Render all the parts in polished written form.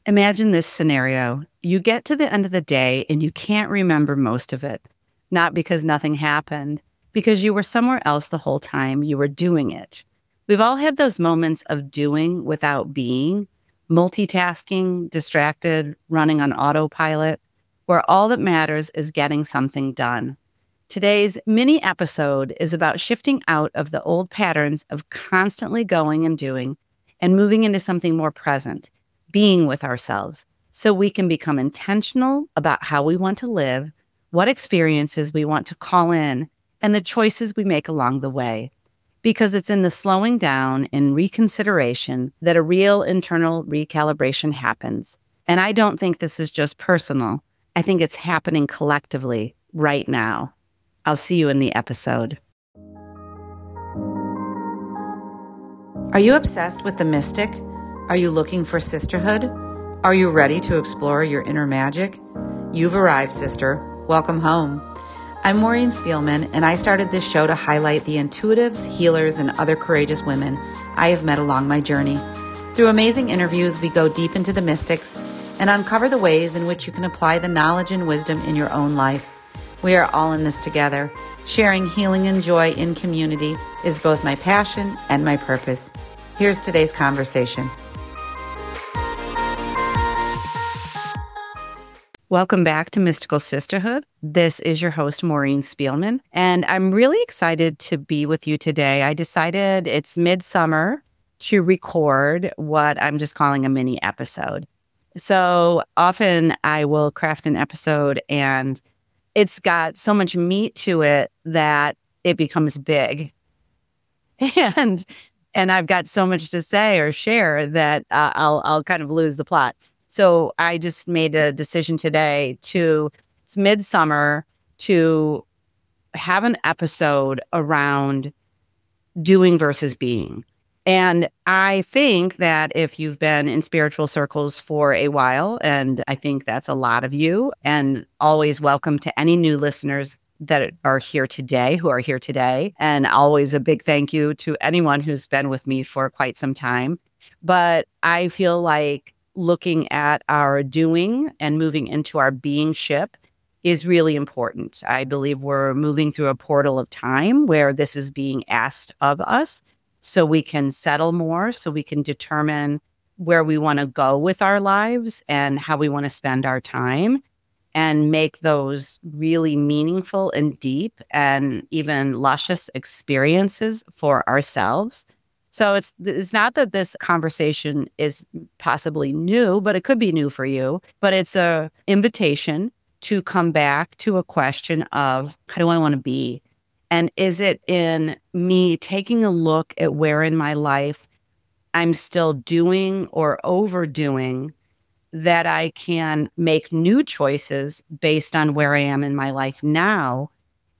Imagine this scenario. You get to the end of the day and you can't remember most of it. Not because nothing happened, because you were somewhere else the whole time you were doing it. We've all had those moments of doing without being, multitasking, distracted, running on autopilot, where all that matters is getting something done. Today's mini episode is about shifting out of the old patterns of constantly going and doing and moving into something more present, being with ourselves, so we can become intentional about how we want to live, what experiences we want to call in, and the choices we make along the way. Because it's in the slowing down and reconsideration that a real internal recalibration happens. And I don't think this is just personal. I think it's happening collectively right now. I'll see you in the episode. Are you obsessed with the mystic? Are you looking for sisterhood? Are you ready to explore your inner magic? You've arrived, sister. Welcome home. I'm Maureen Spielman, and I started this show to highlight the intuitives, healers, and other courageous women I have met along my journey. Through amazing interviews, we go deep into the mystics and uncover the ways in which you can apply the knowledge and wisdom in your own life. We are all in this together. Sharing healing and joy in community is both my passion and my purpose. Here's today's conversation. Welcome back to Mystical Sisterhood. This is your host, Maureen Spielman, and I'm really excited to be with you today. I decided it's midsummer to record what I'm just calling a mini episode. So often I will craft an episode and it's got so much meat to it that it becomes big. And I've got so much to say or share that I'll kind of lose the plot. So I just made a decision today it's midsummer, to have an episode around doing versus being. And I think that if you've been in spiritual circles for a while, and I think that's a lot of you, and always welcome to any new listeners that are here today, and always a big thank you to anyone who's been with me for quite some time. But I feel like looking at our doing and moving into our being ship is really important. I believe we're moving through a portal of time where this is being asked of us, so we can settle more, so we can determine where we want to go with our lives and how we want to spend our time and make those really meaningful and deep and even luscious experiences for ourselves. So it's not that this conversation is possibly new, but it could be new for you. But it's an invitation to come back to a question of, how do I want to be? And is it in me taking a look at where in my life I'm still doing or overdoing, that I can make new choices based on where I am in my life now?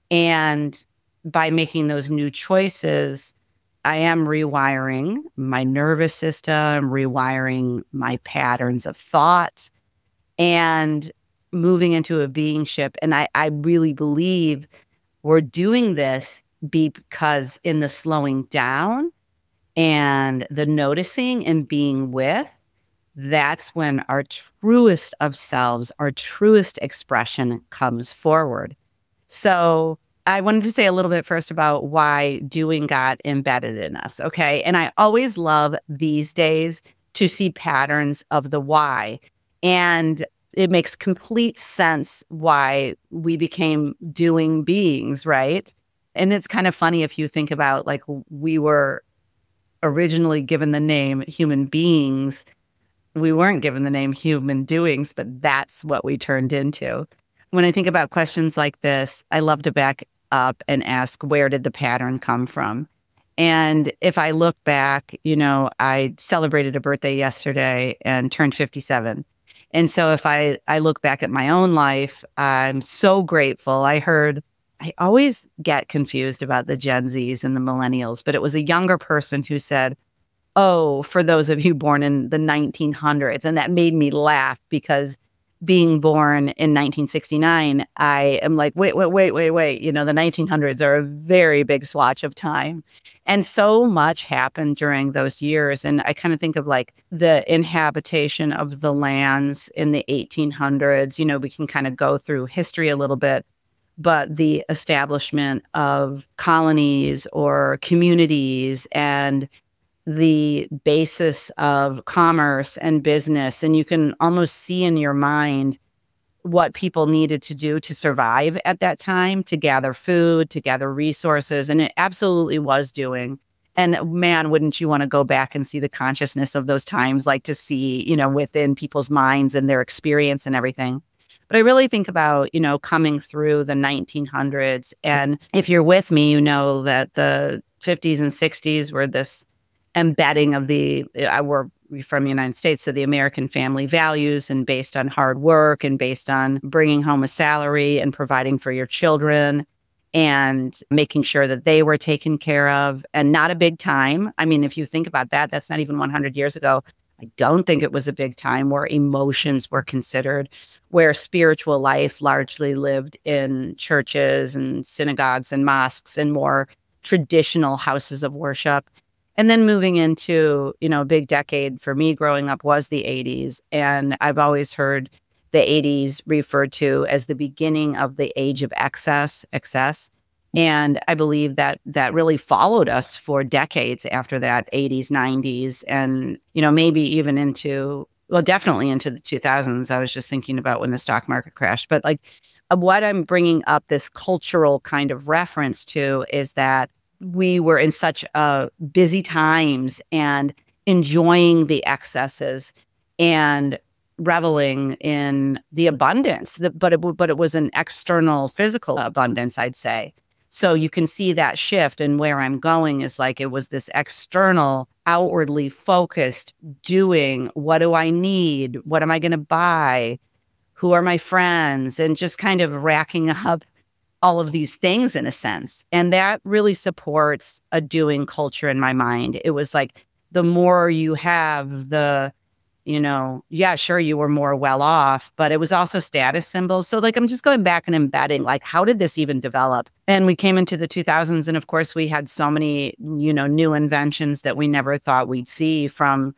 And by making those new choices, I am rewiring my nervous system, rewiring my patterns of thought, and moving into a being ship. And I really believe we're doing this because in the slowing down and the noticing and being with, that's when our truest of selves, our truest expression comes forward. So I wanted to say a little bit first about why doing got embedded in us, okay? And I always love these days to see patterns of the why. And it makes complete sense why we became doing beings, right? And it's kind of funny if you think about, like, we were originally given the name human beings. We weren't given the name human doings, but that's what we turned into. When I think about questions like this, I love to back up and ask, where did the pattern come from? And if I look back, I celebrated a birthday yesterday and turned 57. And so if I look back at my own life, I'm so grateful. I always get confused about the Gen Zs and the millennials, but it was a younger person who said, oh, for those of you born in the 1900s. And that made me laugh because being born in 1969, I am like, wait. The 1900s are a very big swatch of time. And so much happened during those years. And I kind of think of like the inhabitation of the lands in the 1800s. We can kind of go through history a little bit, but the establishment of colonies or communities and the basis of commerce and business. And you can almost see in your mind what people needed to do to survive at that time, to gather food, to gather resources. And it absolutely was doing. And man, wouldn't you want to go back and see the consciousness of those times, like to see, within people's minds and their experience and everything. But I really think about, coming through the 1900s. And if you're with me, you know that the 50s and 60s were this embedding of we're from the United States, so the American family values, and based on hard work and based on bringing home a salary and providing for your children and making sure that they were taken care of, and not a big time. I mean, if you think about that, that's not even 100 years ago. I don't think it was a big time where emotions were considered, where spiritual life largely lived in churches and synagogues and mosques and more traditional houses of worship. And then moving into, a big decade for me growing up was the 80s. And I've always heard the 80s referred to as the beginning of the age of excess. And I believe that really followed us for decades after that, 80s, 90s, and, maybe even definitely into the 2000s. I was just thinking about when the stock market crashed. But like what I'm bringing up this cultural kind of reference to is that we were in such busy times and enjoying the excesses and reveling in the abundance, but it was an external physical abundance, I'd say. So you can see that shift, and where I'm going is like it was this external, outwardly focused doing. What do I need? What am I going to buy? Who are my friends? And just kind of racking up all of these things in a sense. And that really supports a doing culture in my mind. It was like the more you have, yeah, sure, you were more well off, but it was also status symbols. So like, I'm just going back and embedding, like, how did this even develop? And we came into the 2000s, and of course we had so many, new inventions that we never thought we'd see, from,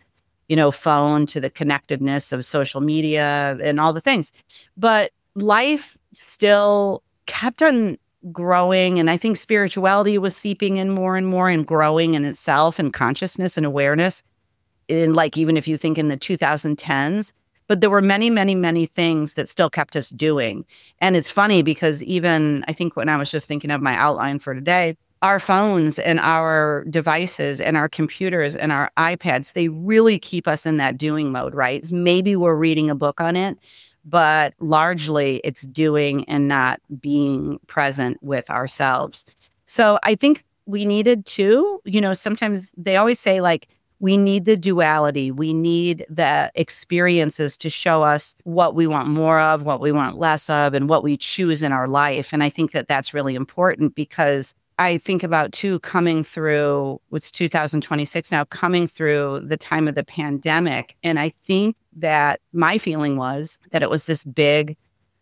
phone to the connectedness of social media and all the things. But life still kept on growing. And I think spirituality was seeping in more and more and growing in itself, and consciousness and awareness. In like, even if you think in the 2010s, but there were many, many, many things that still kept us doing. And it's funny because even I think when I was just thinking of my outline for today, our phones and our devices and our computers and our iPads, they really keep us in that doing mode, right? Maybe we're reading a book on it, but largely it's doing and not being present with ourselves. So I think we needed to, sometimes they always say like, we need the duality. We need the experiences to show us what we want more of, what we want less of, and what we choose in our life. And I think that that's really important, because I think about too, coming through, it's 2026 now, coming through the time of the pandemic. And I think that my feeling was that it was this big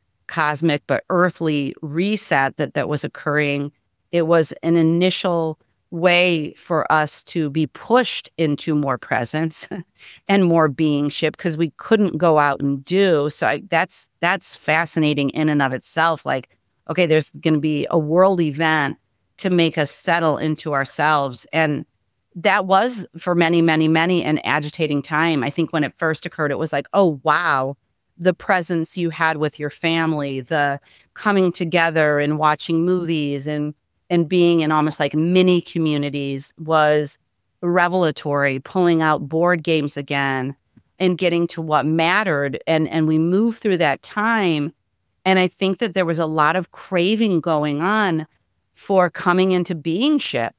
cosmic but earthly reset that was occurring. It was an initial way for us to be pushed into more presence and more beingship, because we couldn't go out and do. So that's fascinating in and of itself. Like, okay, there's going to be a world event to make us settle into ourselves. And that was for many, many, many an agitating time. I think when it first occurred, it was like, oh, wow, the presence you had with your family, the coming together and watching movies and being in almost like mini communities was revelatory, pulling out board games again and getting to what mattered. And we moved through that time. And I think that there was a lot of craving going on for coming into beingship.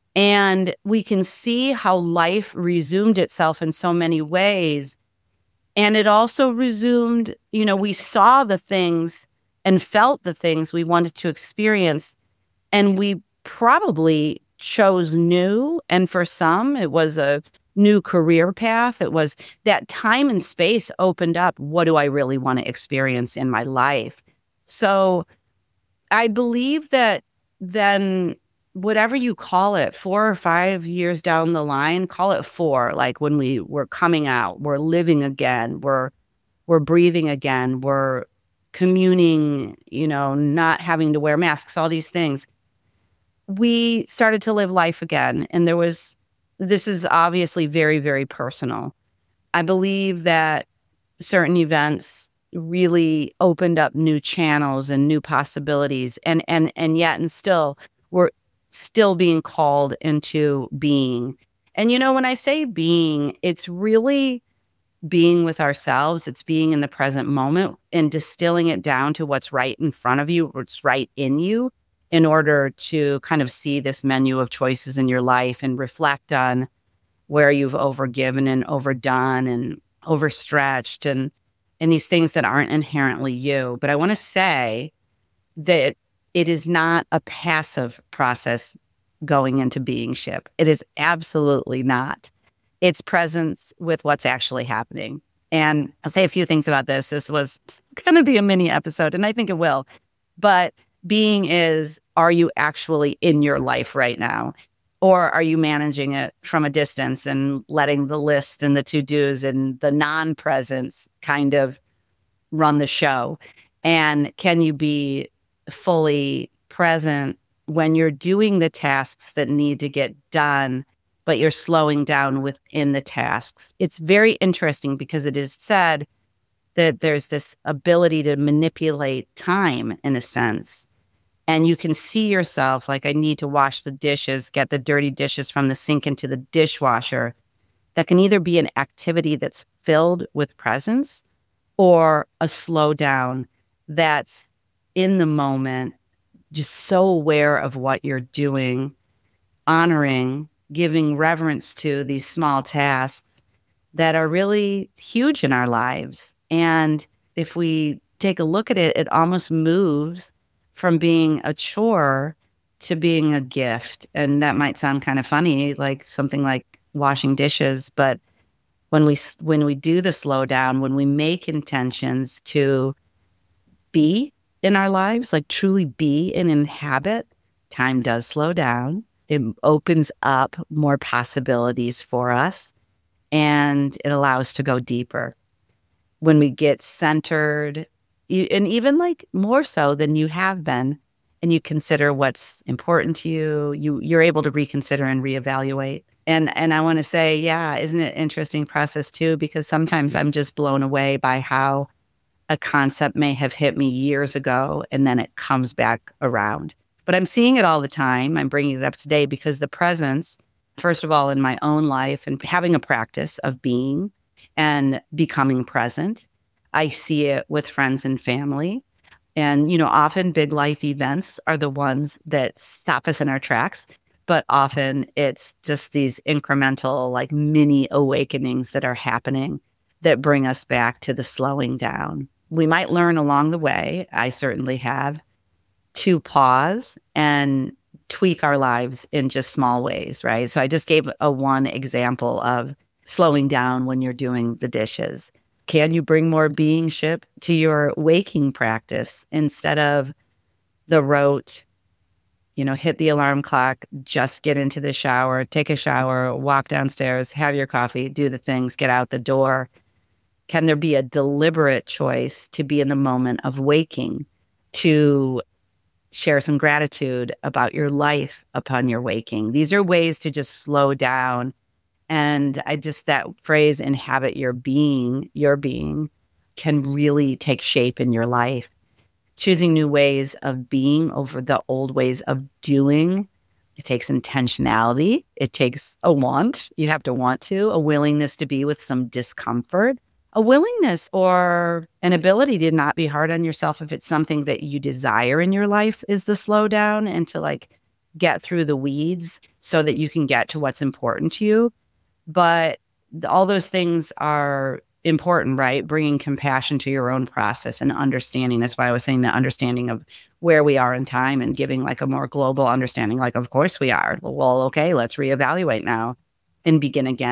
And we can see how life resumed itself in so many ways. And it also resumed, we saw the things and felt the things we wanted to experience. And we probably chose new. And for some, it was a new career path. It was that time and space opened up. What do I really want to experience in my life? So I believe that then whatever you call it, 4 or 5 years down the line, call it four, like when we're coming out, we're living again, we're breathing again, we're communing, not having to wear masks, all these things. We started to live life again. And this is obviously very, very personal. I believe that certain events really opened up new channels and new possibilities. And still, we're still being called into being. And, when I say being, it's really being with ourselves. It's being in the present moment and distilling it down to what's right in front of you, what's right in you, in order to kind of see this menu of choices in your life and reflect on where you've overgiven and overdone and overstretched and these things that aren't inherently you. But I want to say that it is not a passive process going into beingship. It is absolutely not. It's presence with what's actually happening. And I'll say a few things about this. This was going to be a mini episode, and I think it will. But being is, are you actually in your life right now? Or are you managing it from a distance and letting the list and the to-dos and the non-presence kind of run the show? And can you be fully present when you're doing the tasks that need to get done, but you're slowing down within the tasks? It's very interesting because it is said that there's this ability to manipulate time in a sense. And you can see yourself like, I need to wash the dishes, get the dirty dishes from the sink into the dishwasher. That can either be an activity that's filled with presence or a slowdown that's in the moment, just so aware of what you're doing, honoring, giving reverence to these small tasks that are really huge in our lives. And if we take a look at it, it almost moves from being a chore to being a gift. And that might sound kind of funny, like something like washing dishes. But when we do the slowdown, when we make intentions to be in our lives, like truly be and inhabit, time does slow down. It opens up more possibilities for us, and it allows us to go deeper. When we get centered, and even like more so than you have been, and you consider what's important to you, you're able to reconsider and reevaluate. And I want to say, yeah, isn't it an interesting process too? Because sometimes I'm just blown away by how a concept may have hit me years ago and then it comes back around. But I'm seeing it all the time. I'm bringing it up today because the presence, first of all, in my own life and having a practice of being and becoming present. I see it with friends and family. And, often big life events are the ones that stop us in our tracks. But often it's just these incremental, like mini awakenings that are happening that bring us back to the slowing down. We might learn along the way, I certainly have, to pause and tweak our lives in just small ways, right? So I just gave one example of slowing down when you're doing the dishes. Can you bring more beingship to your waking practice instead of the rote, hit the alarm clock, just get into the shower, take a shower, walk downstairs, have your coffee, do the things, get out the door? Can there be a deliberate choice to be in the moment of waking, to share some gratitude about your life upon your waking? These are ways to just slow down. And that phrase, inhabit your being, can really take shape in your life. Choosing new ways of being over the old ways of doing. It takes intentionality. It takes a want. You have to want to, a willingness to be with some discomfort, a willingness or an ability to not be hard on yourself if it's something that you desire in your life is the slowdown, and to like get through the weeds so that you can get to what's important to you. But all those things are important, right? Bringing compassion to your own process and understanding. That's why I was saying the understanding of where we are in time and giving like a more global understanding. Like, of course we are. Well, okay, let's reevaluate now and begin again.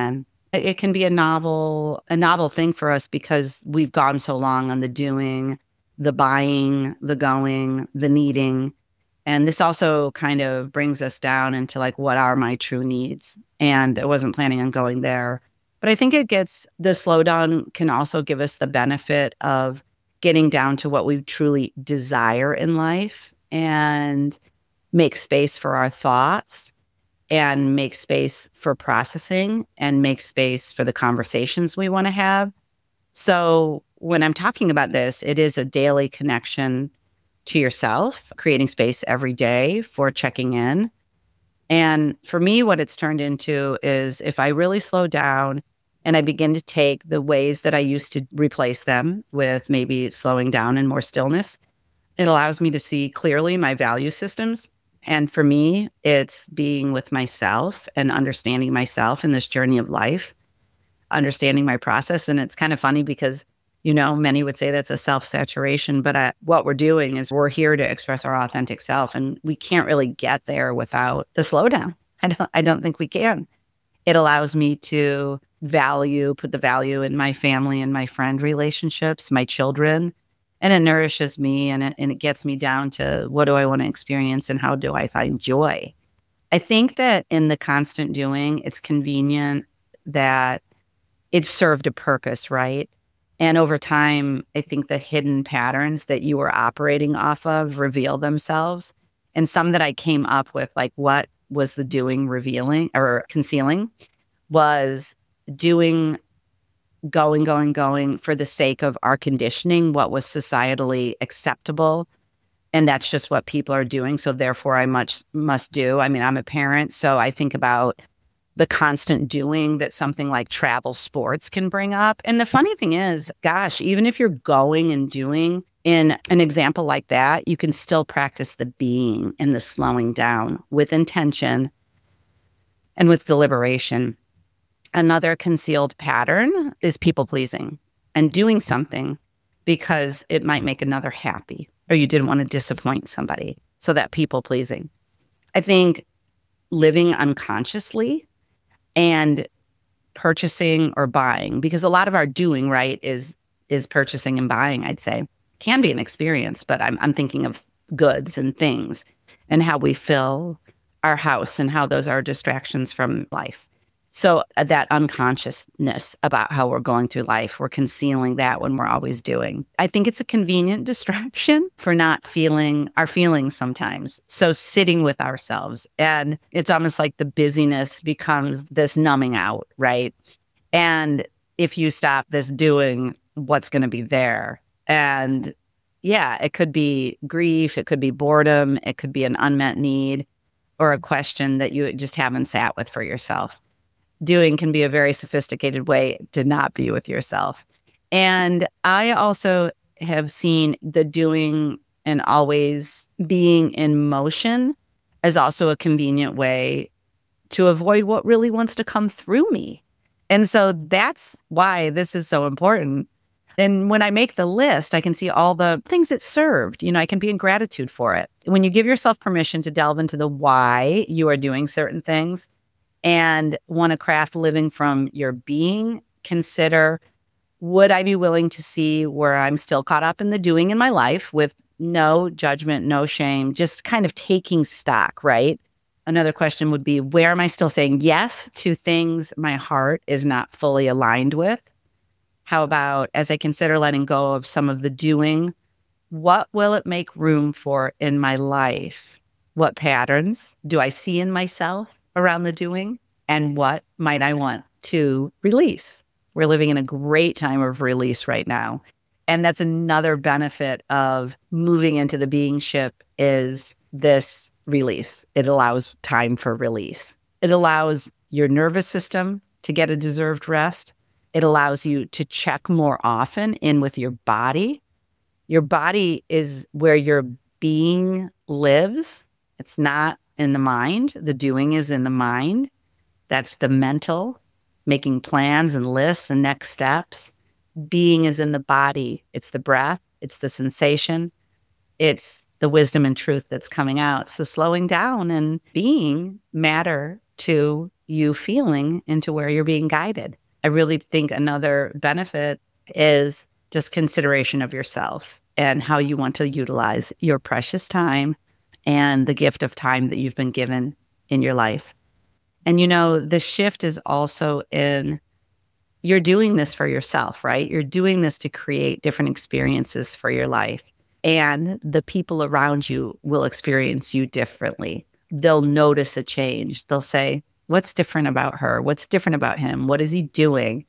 It can be a novel thing for us because we've gone so long on the doing, the buying, the going, the needing. And this also kind of brings us down into like, what are my true needs? And I wasn't planning on going there. But I think the slowdown can also give us the benefit of getting down to what we truly desire in life and make space for our thoughts and make space for processing and make space for the conversations we want to have. So when I'm talking about this, it is a daily connection to yourself, creating space every day for checking in. And for me, what it's turned into is if I really slow down and I begin to take the ways that I used to replace them with maybe slowing down and more stillness, it allows me to see clearly my value systems. And for me, it's being with myself and understanding myself in this journey of life, understanding my process. And it's kind of funny because, many would say that's a self-saturation, but what we're doing is we're here to express our authentic self. And we can't really get there without the slowdown. I don't think we can. It allows me to put the value in my family and my friend relationships, my children, and it nourishes me and it gets me down to what do I want to experience and how do I find joy. I think that in the constant doing, it's convenient that it served a purpose, right? And over time, I think the hidden patterns that you were operating off of reveal themselves. And some that I came up with, like what was the doing revealing or concealing, was doing, going for the sake of our conditioning, what was societally acceptable. And that's just what people are doing. So therefore, I must do. I mean, I'm a parent, so I think about the constant doing that something like travel sports can bring up. And the funny thing is, gosh, even if you're going and doing in an example like that, you can still practice the being and the slowing down with intention and with deliberation. Another concealed pattern is people pleasing and doing something because it might make another happy or you didn't want to disappoint somebody. So that people pleasing. I think living unconsciously and purchasing or buying, because a lot of our doing, right, is purchasing and buying, I'd say. Can be an experience, but I'm thinking of goods and things and how we fill our house and how those are distractions from life. So that unconsciousness about how we're going through life, we're concealing that when we're always doing. I think it's a convenient distraction for not feeling our feelings sometimes. So sitting with ourselves, and it's almost like the busyness becomes this numbing out, right? And if you stop this doing, what's going to be there? And yeah, it could be grief, it could be boredom, it could be an unmet need or a question that you just haven't sat with for yourself. Doing can be a very sophisticated way to not be with yourself. And I also have seen the doing and always being in motion as also a convenient way to avoid what really wants to come through me. And so that's why this is so important. And when I make the list, I can see all the things it served. I can be in gratitude for it. When you give yourself permission to delve into the why you are doing certain things, and want to craft living from your being, consider, would I be willing to see where I'm still caught up in the doing in my life with no judgment, no shame, just kind of taking stock, right? Another question would be, where am I still saying yes to things my heart is not fully aligned with? How about, as I consider letting go of some of the doing, what will it make room for in my life? What patterns do I see in myself around the doing, and what might I want to release? We're living in a great time of release right now. And that's another benefit of moving into the beingship is this release. It allows time for release. It allows your nervous system to get a deserved rest. It allows you to check more often in with your body. Your body is where your being lives. It's not in the mind. The doing is in the mind. That's the mental, making plans and lists and next steps. Being is in the body. It's the breath. It's the sensation. It's the wisdom and truth that's coming out. So slowing down and being matter to you feeling into where you're being guided. I really think another benefit is just consideration of yourself and how you want to utilize your precious time and the gift of time that you've been given in your life. And the shift is also in you're doing this for yourself, right? You're doing this to create different experiences for your life. And the people around you will experience you differently. They'll notice a change. They'll say, what's different about her? What's different about him? What is he doing?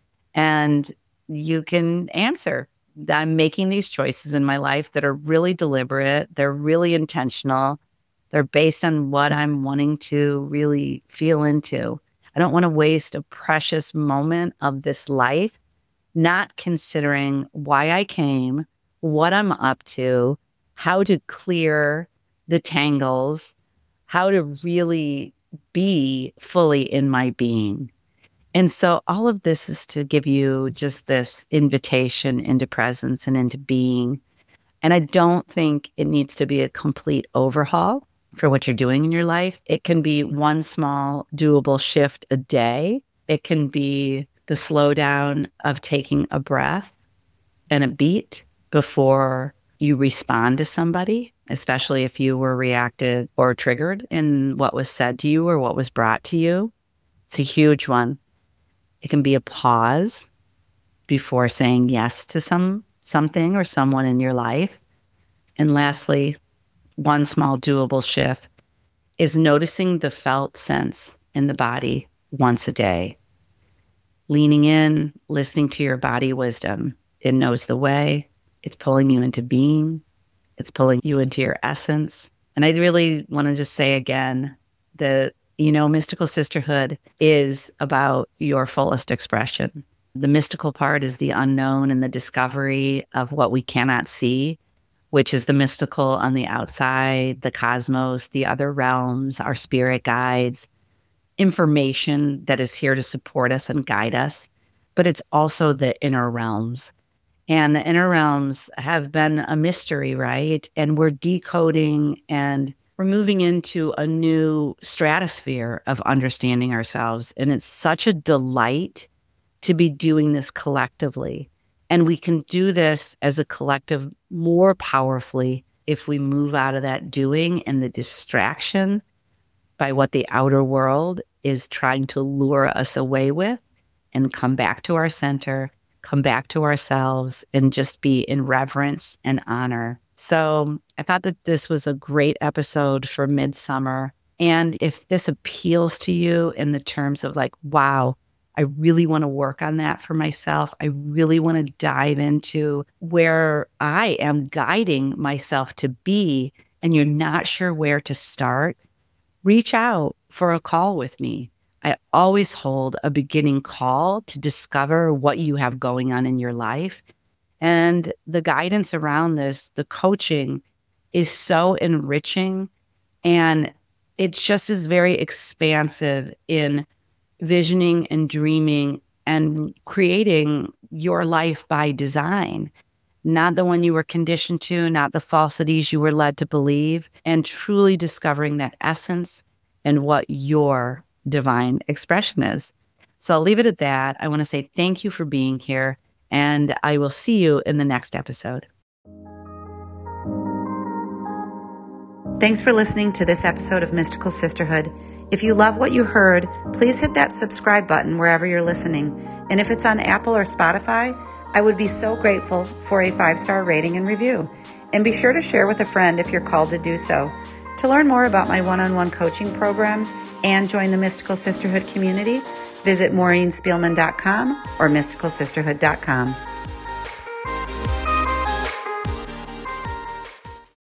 And you can answer. I'm making these choices in my life that are really deliberate. They're really intentional. They're based on what I'm wanting to really feel into. I don't want to waste a precious moment of this life not considering why I came, what I'm up to, how to clear the tangles, how to really be fully in my being. And so all of this is to give you just this invitation into presence and into being. And I don't think it needs to be a complete overhaul for what you're doing in your life. It can be one small doable shift a day. It can be the slowdown of taking a breath and a beat before you respond to somebody, especially if you were reacted or triggered in what was said to you or what was brought to you. It's a huge one. It can be a pause before saying yes to something or someone in your life. And lastly, one small doable shift is noticing the felt sense in the body once a day. Leaning in, listening to your body wisdom. It knows the way. It's pulling you into being. It's pulling you into your essence. And I really want to just say again that, mystical sisterhood is about your fullest expression. The mystical part is the unknown and the discovery of what we cannot see, which is the mystical on the outside, the cosmos, the other realms, our spirit guides, information that is here to support us and guide us. But it's also the inner realms. And the inner realms have been a mystery, right? And we're decoding and we're moving into a new stratosphere of understanding ourselves. And it's such a delight to be doing this collectively. And we can do this as a collective more powerfully if we move out of that doing and the distraction by what the outer world is trying to lure us away with and come back to our center, come back to ourselves, and just be in reverence and honor. So I thought that this was a great episode for Midsummer. And if this appeals to you in the terms of like, wow, I really want to work on that for myself. I really want to dive into where I am guiding myself to be, and you're not sure where to start, reach out for a call with me. I always hold a beginning call to discover what you have going on in your life. And the guidance around this, the coaching, is so enriching. And it just is very expansive in visioning and dreaming and creating your life by design, not the one you were conditioned to, not the falsities you were led to believe, and truly discovering that essence and what your divine expression is. So I'll leave it at that. I want to say thank you for being here, and I will see you in the next episode. Thanks for listening to this episode of Mystical Sisterhood. If you love what you heard, please hit that subscribe button wherever you're listening. And if it's on Apple or Spotify, I would be so grateful for a 5-star rating and review. And be sure to share with a friend if you're called to do so. To learn more about my one-on-one coaching programs and join the Mystical Sisterhood community, visit MaureenSpielman.com or MysticalSisterhood.com.